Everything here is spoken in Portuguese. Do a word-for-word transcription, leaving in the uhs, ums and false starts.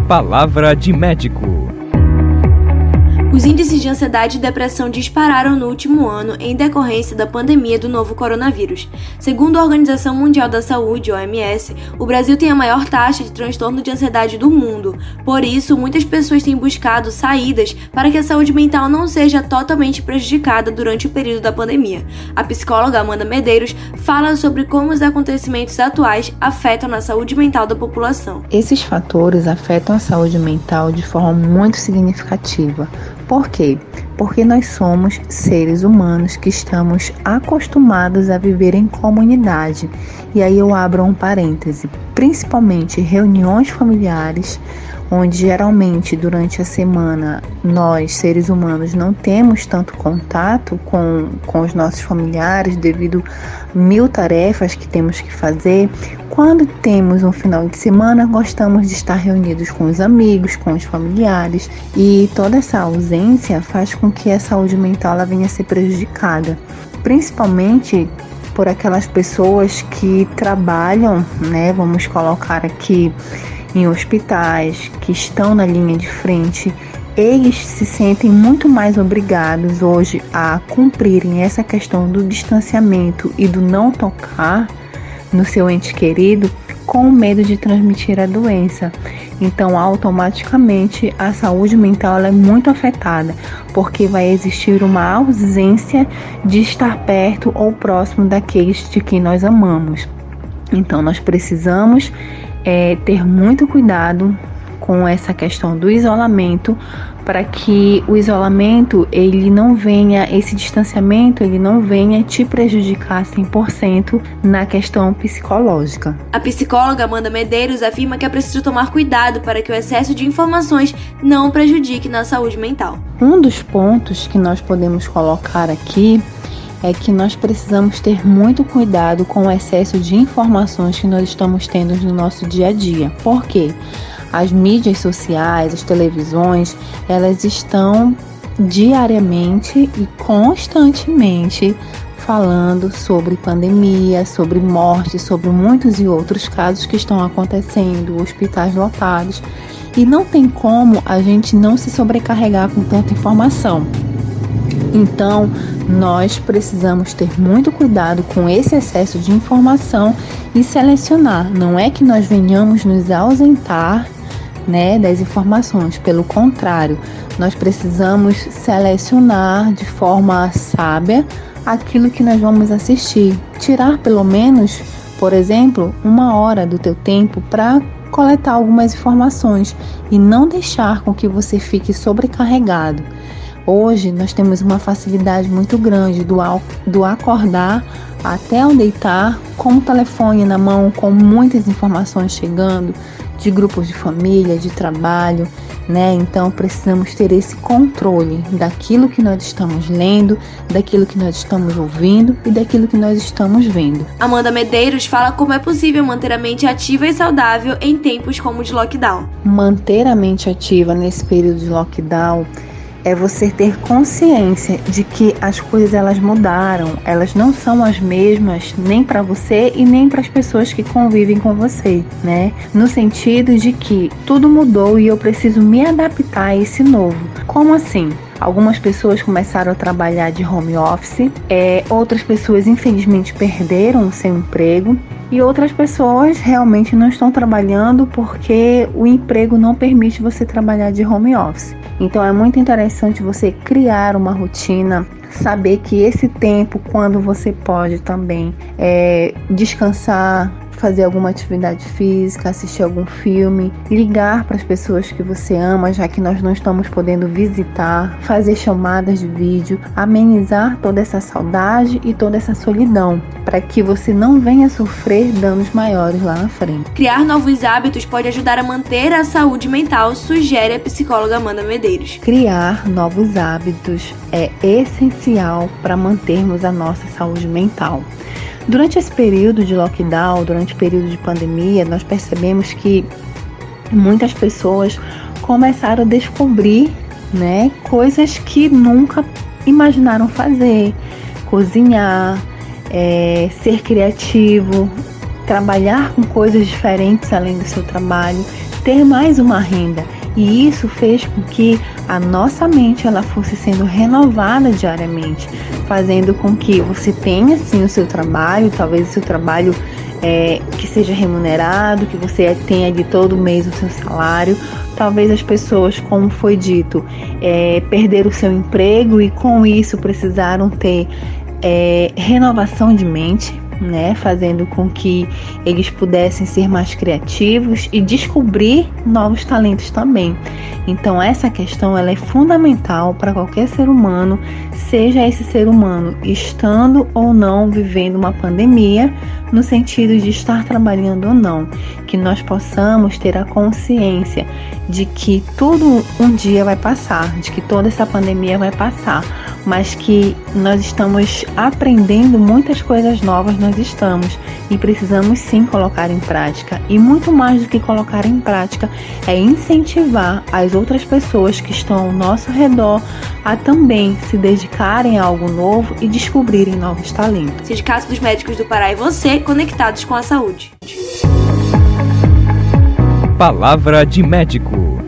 Palavra de médico. Os índices de ansiedade e depressão dispararam no último ano em decorrência da pandemia do novo coronavírus. Segundo a Organização Mundial da Saúde, O M S, o Brasil tem a maior taxa de transtorno de ansiedade do mundo. Por isso, muitas pessoas têm buscado saídas para que a saúde mental não seja totalmente prejudicada durante o período da pandemia. A psicóloga Amanda Medeiros fala sobre como os acontecimentos atuais afetam na saúde mental da população. Esses fatores afetam a saúde mental de forma muito significativa. Por quê? Porque nós somos seres humanos que estamos acostumados a viver em comunidade. E aí eu abro um parêntese, principalmente reuniões familiares, onde geralmente durante a semana nós, seres humanos, não temos tanto contato com, com os nossos familiares devido a mil tarefas que temos que fazer. Quando temos um final de semana, gostamos de estar reunidos com os amigos, com os familiares, e toda essa ausência faz com que a saúde mental ela venha a ser prejudicada, principalmente por aquelas pessoas que trabalham, né, vamos colocar aqui, em hospitais, que estão na linha de frente. Eles se sentem muito mais obrigados hoje a cumprirem essa questão do distanciamento e do não tocar no seu ente querido, com medo de transmitir a doença. Então, automaticamente, a saúde mental ela é muito afetada, porque vai existir uma ausência de estar perto ou próximo daqueles de quem nós amamos. Então, nós precisamos é, ter muito cuidado com essa questão do isolamento, para que o isolamento, ele não venha, esse distanciamento, ele não venha te prejudicar cem por cento na questão psicológica. A psicóloga Amanda Medeiros afirma que é preciso tomar cuidado para que o excesso de informações não prejudique na saúde mental. Um dos pontos que nós podemos colocar aqui é que nós precisamos ter muito cuidado com o excesso de informações que nós estamos tendo no nosso dia a dia. Por quê? As mídias sociais, as televisões, elas estão diariamente e constantemente falando sobre pandemia, sobre morte, sobre muitos e outros casos que estão acontecendo, hospitais lotados. E não tem como a gente não se sobrecarregar com tanta informação. Então, nós precisamos ter muito cuidado com esse excesso de informação e selecionar. Não é que nós venhamos nos ausentar, né, das informações. Pelo contrário, nós precisamos selecionar de forma sábia aquilo que nós vamos assistir. Tirar pelo menos, por exemplo, uma hora do teu tempo para coletar algumas informações e não deixar com que você fique sobrecarregado. Hoje nós temos uma facilidade muito grande do, do acordar até ao deitar com o telefone na mão, com muitas informações chegando de grupos de família, de trabalho, né? Então precisamos ter esse controle daquilo que nós estamos lendo, daquilo que nós estamos ouvindo e daquilo que nós estamos vendo. Amanda Medeiros fala como é possível manter a mente ativa e saudável em tempos como de lockdown. Manter a mente ativa nesse período de lockdown é você ter consciência de que as coisas elas mudaram, elas não são as mesmas nem para você e nem para as pessoas que convivem com você, né? No sentido de que tudo mudou e eu preciso me adaptar a esse novo. Como assim? Algumas pessoas começaram a trabalhar de home office, é, outras pessoas infelizmente perderam o seu emprego e outras pessoas realmente não estão trabalhando porque o emprego não permite você trabalhar de home office. Então é muito interessante você criar uma rotina, saber que esse tempo, quando você pode também é, descansar, fazer alguma atividade física, assistir algum filme, ligar para as pessoas que você ama, já que nós não estamos podendo visitar, fazer chamadas de vídeo, amenizar toda essa saudade e toda essa solidão, para que você não venha sofrer danos maiores lá na frente. Criar novos hábitos pode ajudar a manter a saúde mental, sugere a psicóloga Amanda Medeiros. Criar novos hábitos é essencial para mantermos a nossa saúde mental. Durante esse período de lockdown, durante o período de pandemia, nós percebemos que muitas pessoas começaram a descobrir, né, coisas que nunca imaginaram fazer, cozinhar, é, ser criativo, trabalhar com coisas diferentes além do seu trabalho, ter mais uma renda. E isso fez com que a nossa mente ela fosse sendo renovada diariamente, fazendo com que você tenha sim o seu trabalho, talvez o seu trabalho é, que seja remunerado, que você tenha de todo mês o seu salário. Talvez as pessoas, como foi dito, é, perderam o seu emprego e com isso precisaram ter é, renovação de mente, né, fazendo com que eles pudessem ser mais criativos e descobrir novos talentos também. Então essa questão ela é fundamental para qualquer ser humano, seja esse ser humano estando ou não vivendo uma pandemia, no sentido de estar trabalhando ou não, que nós possamos ter a consciência de que tudo um dia vai passar, de que toda essa pandemia vai passar, mas que nós estamos aprendendo muitas coisas novas, nós estamos e precisamos sim colocar em prática. E muito mais do que colocar em prática é incentivar as outras pessoas que estão ao nosso redor a também se dedicarem a algo novo e descobrirem novos talentos. Sindicato dos Médicos do Pará e você, conectados com a saúde. Palavra de médico.